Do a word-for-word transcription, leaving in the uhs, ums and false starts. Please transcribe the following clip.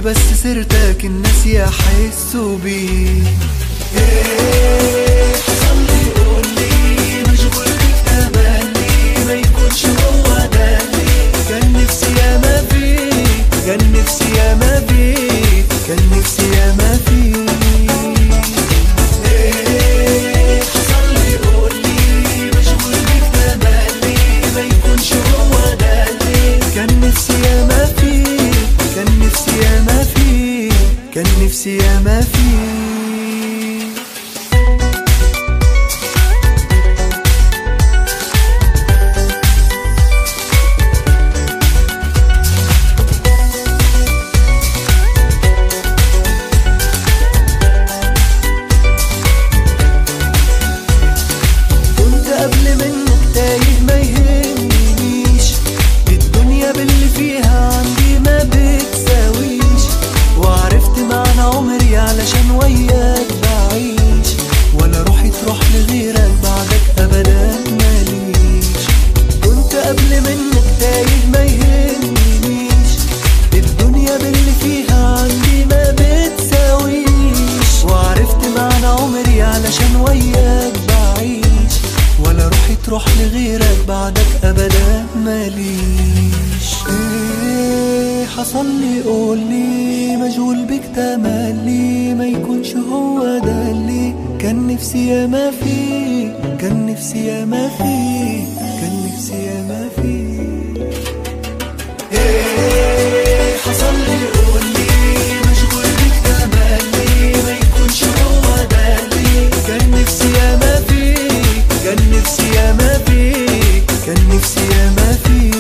بس سيرتك الناس يحسوا بيه. ايه حصل لي قولي، مشغول بيك تملي، ما يكونش هو ده اللي كان نفسي ياما فيه، كان نفسي ياما فيه، كان نفسي ياما فيه. ايه حصل لي قولي، مشغول بيك تملي، ما يكونش هو ده اللي كان نفسي ياما فيه، كان نفسي ياما فيه، كان نفسي ياما فيه. قبل منك تايه ما يهمنيش، الدنيا باللي فيها عندي ما بتساويش، وعرفت معنى عمري علشان وياك بعيش، ولا روحي تروح لغيرك بعدك ابدا ماليش. كنت قبل منك تايه ما يهمنيش، الدنيا باللي فيها عندي ما بتساويش، وعرفت معنى عمري علشان وياك بعيش، ولا روحي تروح لغيرك بعدك ابدا ماليش. ايه حصل لي قولي، مشغول بيك تملي، ما يكونش هو ده اللي كان نفسي ياما فيه، كان نفسي ياما فيه، كان نفسي ياما فيه. ايه حصل لي قولي، مشغول بيك تملي، ما يكونش هو ده اللي كان نفسي ياما فيه، كان نفسي ياما فيه، كان نفسي ياما فيه.